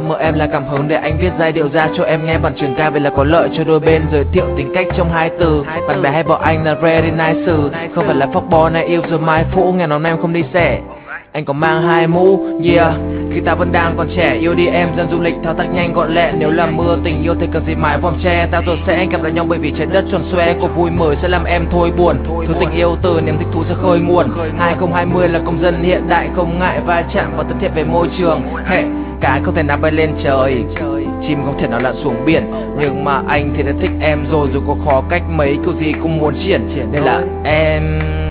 mơ em là cảm hứng để anh viết giai điệu ra cho em nghe bản trường ca, vậy là có lợi cho đôi bên. Giới thiệu tính cách trong hai từ, bạn bè hay bảo anh là very nice, không phải là fuckboy này yêu rồi mai phũ, nghe nói em không đi xẻ. Anh có mang hai mũ, yeah. Khi ta vẫn đang còn trẻ, yêu đi em dân du lịch thao tác nhanh gọn lẹ. Nếu là mưa tình yêu thì cần gì mãi vòm tre. Ta rồi sẽ gặp lại nhau bởi vì trái đất tròn xoe. Cuộc vui mới sẽ làm em thôi buồn. Thứ tình yêu từ niềm thích thú sẽ khơi nguồn. 2020 là công dân hiện đại, không ngại va chạm và thân thiện về môi trường. Hệ cái không thể nào bay lên trời, chim không thể nào lặn xuống biển. Nhưng mà anh thì đã thích em rồi, dù có khó cách mấy kiểu gì cũng muốn triển. Nên là em